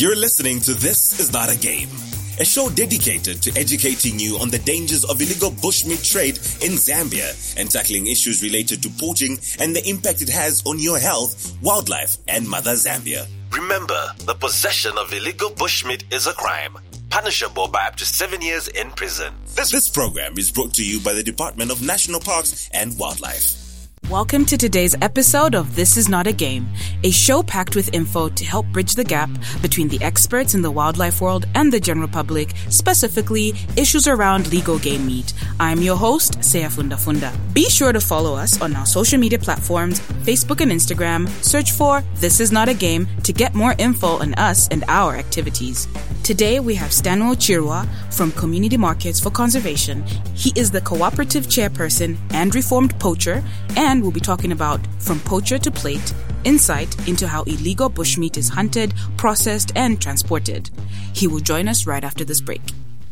You're listening to This Is Not a Game, a show dedicated to educating you on the dangers of illegal bushmeat trade in Zambia and tackling issues related to poaching and the impact it has on your health, wildlife, and Mother Zambia. Remember, the possession of illegal bushmeat is a crime, punishable by up to 7 years in prison. This program is brought to you by the Department of National Parks and Wildlife. Welcome to today's episode of This Is Not a Game, a show packed with info to help bridge the gap between the experts in the wildlife world and the general public, specifically issues around legal game meat. I'm your host, Seafunda Funda. Be sure to follow us on our social media platforms, Facebook and Instagram. Search for This Is Not a Game to get more info on us and our activities. Today we have Stanwell Chirwa from Community Markets for Conservation. He is the cooperative chairperson and reformed poacher, and we'll be talking about From Poacher to Plate, insight into how illegal bushmeat is hunted, processed, and transported. He will join us right after this break.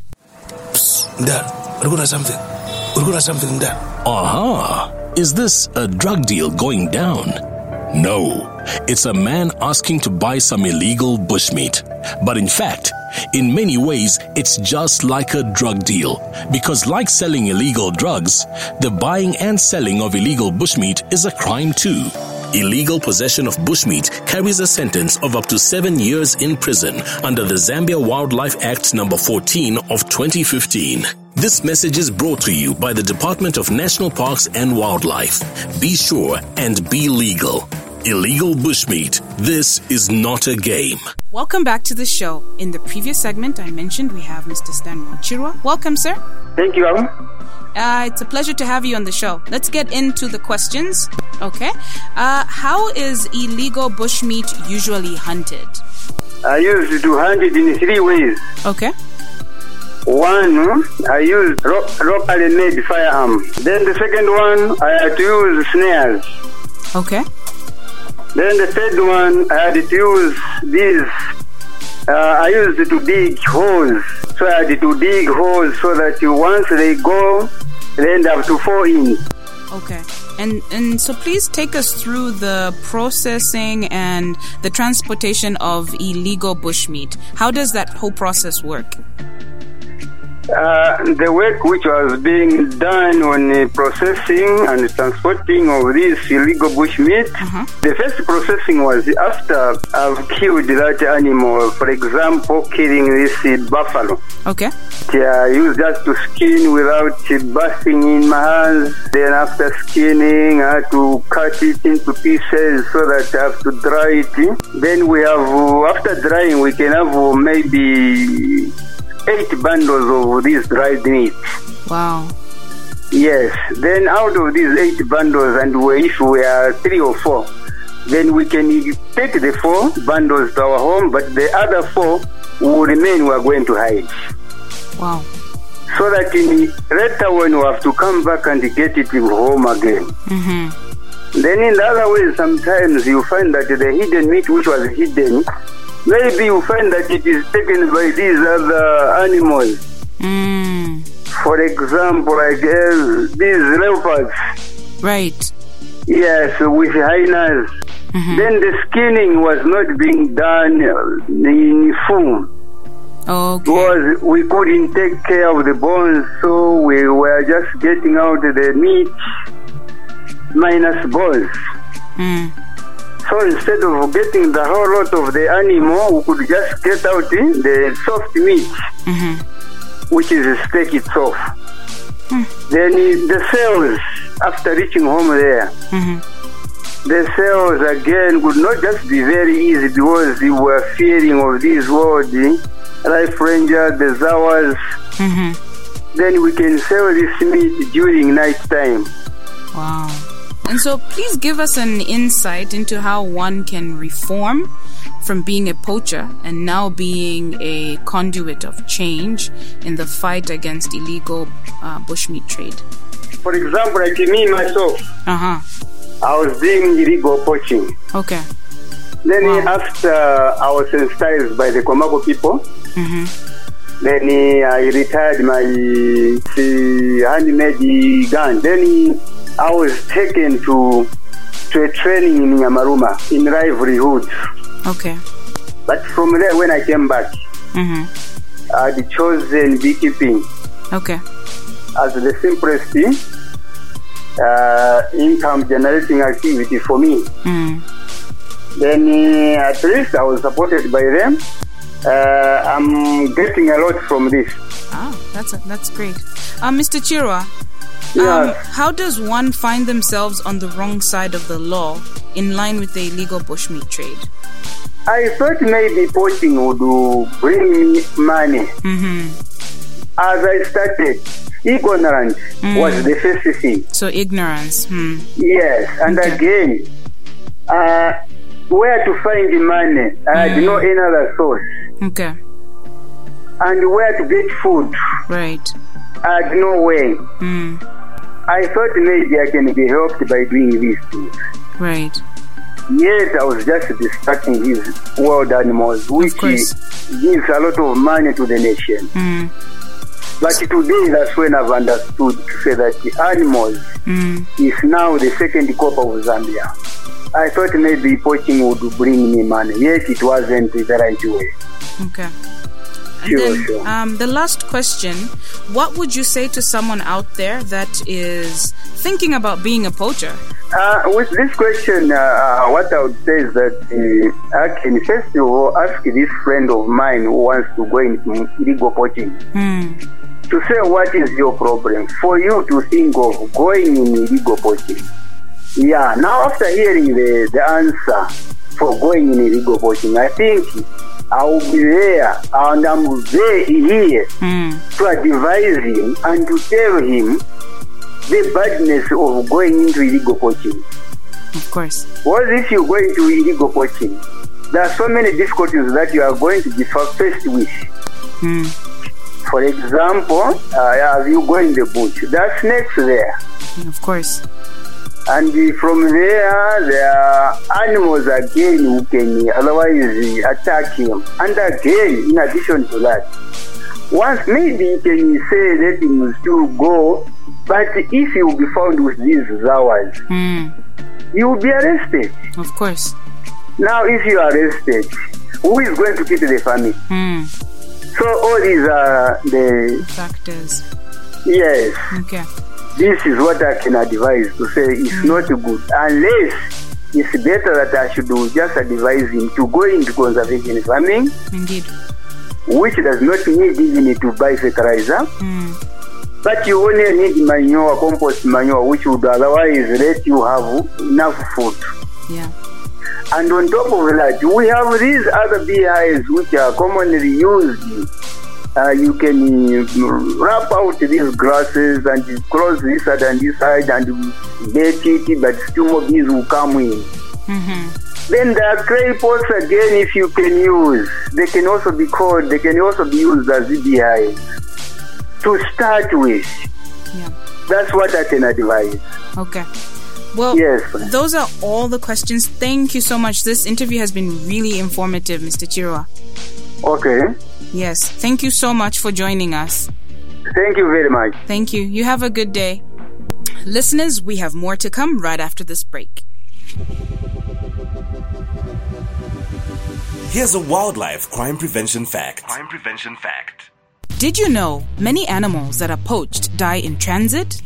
Psst, Dad, we're gonna something. We're gonna something, Dad. Aha! Is this a drug deal going down? No, it's a man asking to buy some illegal bushmeat. But in fact, in many ways, it's just like a drug deal. Because like selling illegal drugs, the buying and selling of illegal bushmeat is a crime too. Illegal possession of bushmeat carries a sentence of up to 7 years in prison under the Zambia Wildlife Act No. 14 of 2015. This message is brought to you by the Department of National Parks and Wildlife. Be sure and be legal. Illegal bushmeat. This is not a game. Welcome back to the show. In the previous segment, I mentioned we have Mr. Stanwell Chirwa. Welcome, sir. Thank you, Alan. It's a pleasure to have you on the show. Let's get into the questions. Okay. How is illegal bushmeat usually hunted? I used to hunt it in 3 ways. Okay. One, I used locally made firearm. Then the second one, I had to use snares. Okay. Then the third one, I had to use these. I used to dig holes. So I had to dig holes so that once they go, they end up to 4 in. Okay. And so please take us through the processing and the transportation of illegal bushmeat. How does that whole process work? The work which was being done on processing and transporting of this illegal bushmeat, the first processing was after I've killed that animal, for example, killing this buffalo. Okay. I used that to skin without bathing in my hands. Then after skinning, I had to cut it into pieces so that I have to dry it. Then we have, after drying, we can have maybe 8 bundles of these dried meat. Wow. Yes. Then out of these 8 bundles, and if we are 3 or 4, then we can take the 4 bundles to our home, but the other 4 will remain, we are going to hide. Wow. So that later when we have to come back and get it home again. Then in the other way, sometimes you find that the hidden meat which was hidden, maybe you find that it is taken by these other animals. For example, like these leopards. Right. Yes, with hyenas. Then the skinning was not being done in full. Okay. Because we couldn't take care of the bones, so we were just getting out the meat minus bones. So instead of getting the whole lot of the animal, we could just get out the soft meat, which is the steak itself. Then the cells, after reaching home there, the cells again could not just be very easy because we were fearing of these words, life ranger, the zawas. Then we can sell this meat during night time. Wow. And so please give us an insight into how one can reform from being a poacher and now being a conduit of change in the fight against illegal bushmeat trade. For example, like me, myself, I was doing illegal poaching. Okay. Then after I was sensitized by the Komako people, then I retired my handmade gun. Then I was taken to a training in Yamaruma in livelihood. Okay. But from there, when I came back, I'd chosen beekeeping. Okay. As the simplest income generating activity for me. Then at least I was supported by them. I'm getting a lot from this. That's great. Mr. Chirwa, how does one find themselves on the wrong side of the law in line with the illegal bushmeat trade? I thought maybe poaching would bring me money. As I started, ignorance was the first thing. So ignorance. Yes, and again, where to find the money? I had no any other source. Okay. And where to get food? Right. I had no way. I thought maybe I can be helped by doing these things. Right. Yes, I was just distracting these wild animals, which gives a lot of money to the nation. But today, that's when I've understood to say that the animals is now the second crop of Zambia. I thought maybe poaching would bring me money. Yes, it wasn't the right way. Okay. And then the last question, what would you say to someone out there that is thinking about being a poacher? With this question, what I would say is that I can first of all ask this friend of mine who wants to go into illegal poaching to say what is your problem for you to think of going in illegal poaching. Yeah, now after hearing the answer for going in illegal poaching, I think I will be there and I'm there here to advise him and to tell him the badness of going into illegal poaching. Of course. What if you go into illegal poaching? There are so many difficulties that you are going to be faced with. For example, as you go in the bush, there are snakes there. Of course. And from there are animals again who can otherwise attack him. And again, in addition to that, once maybe you can say let him still go, but if you will be found with these hours, you will be arrested. Of course. Now, if you are arrested, who is going to keep the family? So all these are the factors. Yes. Okay. This is what I can advise to say it's not good. Unless it's better that I should just advise him to go into conservation farming. Indeed. Which does not need even to buy fertilizer. But you only need manure, compost manure, which would otherwise let you have enough food. Yeah. And on top of that, we have these other beehives which are commonly used. You can wrap out these grasses and close this side and this side and get it, but still more bees will come in. Then there are clay pots again, if you can use. They can also be used as beehives to start with. Yeah. That's what I can advise. Okay. Well, yes, those are all the questions. Thank you so much. This interview has been really informative, Mr. Chirwa. Okay. Yes. Thank you so much for joining us. Thank you very much. Thank you. You have a good day. Listeners, we have more to come right after this break. Here's a wildlife crime prevention fact. Did you know many animals that are poached die in transit?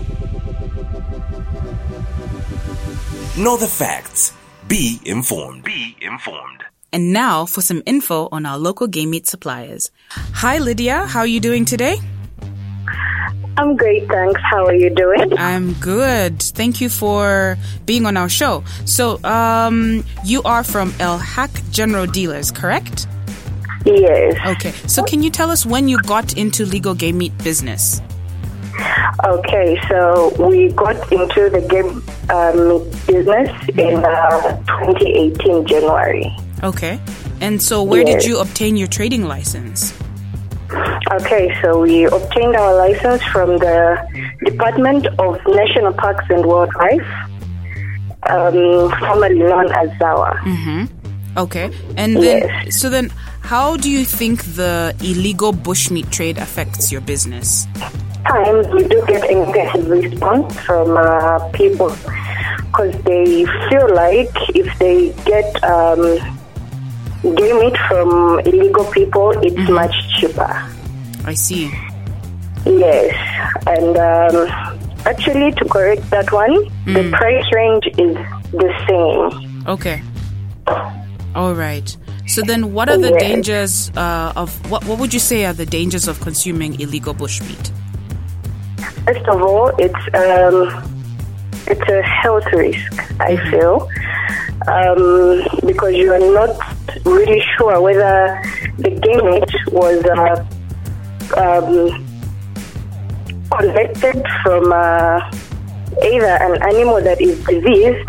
Know the facts. Be informed. And now for some info on our local game meat suppliers. Hi Lydia, how are you doing today? I'm great, thanks. How are you doing? I'm good. Thank you for being on our show. So, you are from El Hack General Dealers, correct? Yes. Okay. So can you tell us when you got into legal game meat business? Okay, so we got into the game meat business in 2018 January. Okay. And so where did you obtain your trading license? Okay, so we obtained our license from the Department of National Parks and Wildlife, formerly known as ZAWA. Okay. And then, so then how do you think the illegal bushmeat trade affects your business? Times we do get a negative response from people because they feel like if they get game meat from illegal people, it's much cheaper. I see. Yes, and actually, to correct that one, the price range is the same. Okay. All right. So then, what are the dangers of what would you say are the dangers of consuming illegal bushmeat? First of all, it's a health risk, I feel, because you are not really sure whether the game meat was collected from either an animal that is diseased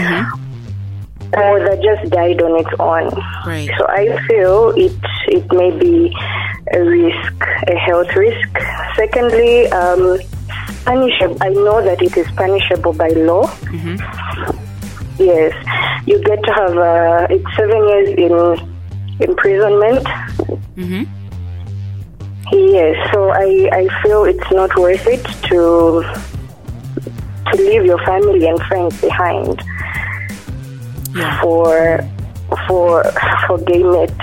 or that just died on its own. Right. So I feel it may be a risk, a health risk. Secondly, punishable. I know that it is punishable by law. Yes, you get to have it's 7 years in imprisonment. Yes, so I feel it's not worth it to leave your family and friends behind for game meat.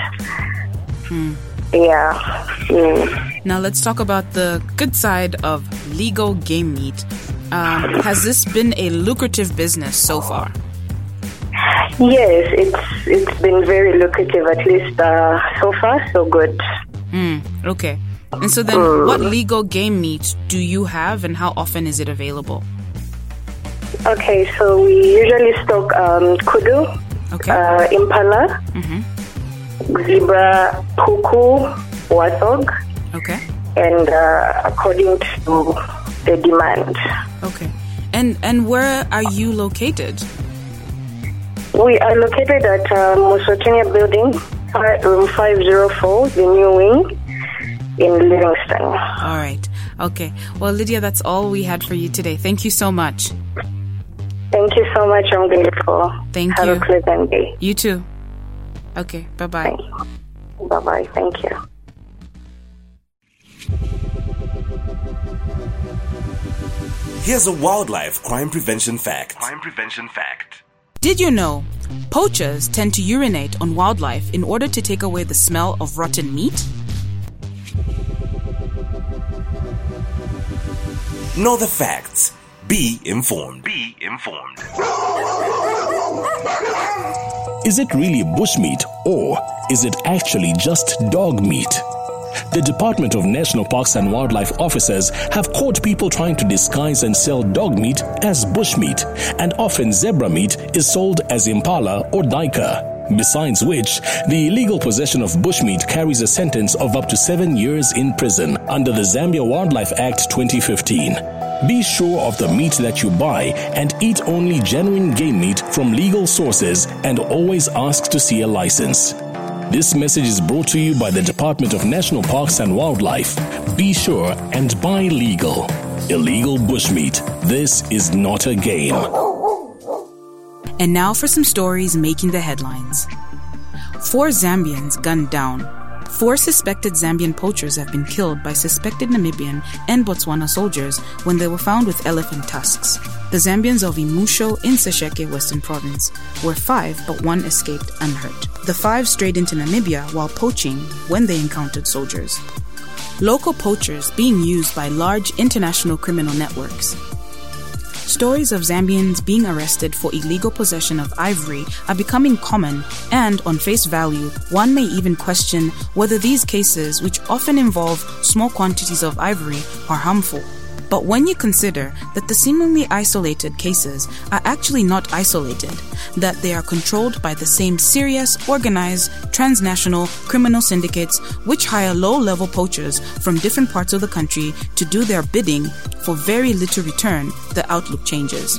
Now let's talk about the good side of legal game meat. Has this been a lucrative business so far? Yes, it's been very lucrative, at least so far, so good. Okay. And so then, what legal game meat do you have, and how often is it available? Okay, so we usually stock kudu, impala, zebra, puku, warthog. Okay. And according to the demand. Okay. And where are you located? We are located at Musotini Building, room 504, the new wing in Livingston. All right. Okay. Well, Lydia, that's all we had for you today. Thank you so much. Thank you so much. I'm grateful. Thank you. Have a pleasant day. You too. Okay. Bye-bye. Bye-bye. Thank you. Here's a wildlife crime prevention fact. Did you know poachers tend to urinate on wildlife in order to take away the smell of rotten meat? Know the facts. Be informed. Is it really bushmeat, or is it actually just dog meat? The Department of National Parks and Wildlife officers have caught people trying to disguise and sell dog meat as bushmeat, and often zebra meat is sold as impala or daika. Besides which, the illegal possession of bushmeat carries a sentence of up to 7 years in prison under the Zambia Wildlife Act 2015. Be sure of the meat that you buy and eat only genuine game meat from legal sources, and always ask to see a license. This message is brought to you by the Department of National Parks and Wildlife. Be sure and buy legal. Illegal bushmeat. This is not a game. And now for some stories making the headlines. 4 Zambians gunned down. 4 suspected Zambian poachers have been killed by suspected Namibian and Botswana soldiers when they were found with elephant tusks. The Zambians of Imusho in Sesheke, Western Province, were 5, but 1 escaped unhurt. The 5 strayed into Namibia while poaching when they encountered soldiers. Local poachers being used by large international criminal networks. Stories of Zambians being arrested for illegal possession of ivory are becoming common, and on face value, one may even question whether these cases, which often involve small quantities of ivory, are harmful. But when you consider that the seemingly isolated cases are actually not isolated, that they are controlled by the same serious, organized, transnational criminal syndicates which hire low-level poachers from different parts of the country to do their bidding for very little return, the outlook changes.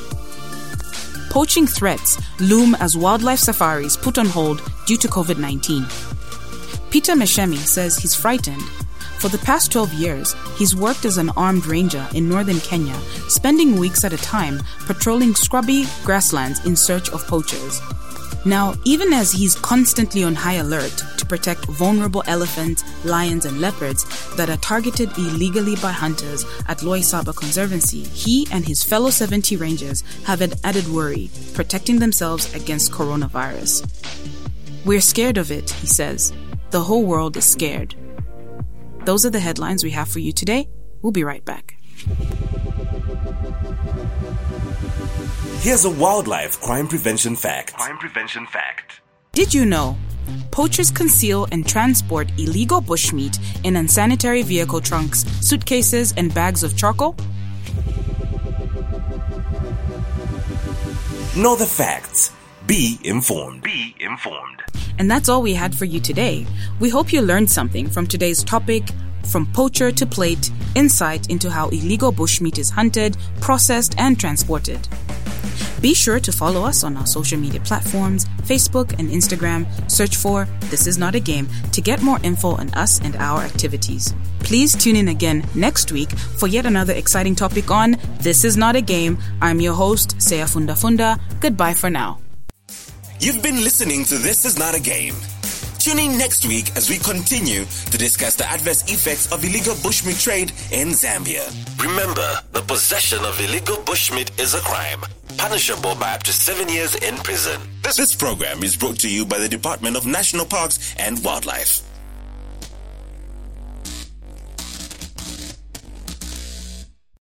Poaching threats loom as wildlife safaris put on hold due to COVID-19. Peter Meshemi says he's frightened. For the past 12 years, he's worked as an armed ranger in northern Kenya, spending weeks at a time patrolling scrubby grasslands in search of poachers. Now, even as he's constantly on high alert to protect vulnerable elephants, lions, and leopards that are targeted illegally by hunters at Loisaba Conservancy, he and his fellow 70 rangers have an added worry, protecting themselves against coronavirus. We're scared of it, he says. The whole world is scared. Those are the headlines we have for you today. We'll be right back. Here's a wildlife crime prevention fact. Did you know poachers conceal and transport illegal bushmeat in unsanitary vehicle trunks, suitcases, and bags of charcoal? Know the facts. Be informed. And that's all we had for you today. We hope you learned something from today's topic, from poacher to plate, insight into how illegal bushmeat is hunted, processed, and transported. Be sure to follow us on our social media platforms, Facebook and Instagram. Search for This Is Not a Game to get more info on us and our activities. Please tune in again next week for yet another exciting topic on This Is Not a Game. I'm your host, Seya Funda Funda. Goodbye for now. You've been listening to This Is Not a Game. Tune in next week as we continue to discuss the adverse effects of illegal bushmeat trade in Zambia. Remember, the possession of illegal bushmeat is a crime, punishable by up to 7 years in prison. This program is brought to you by the Department of National Parks and Wildlife.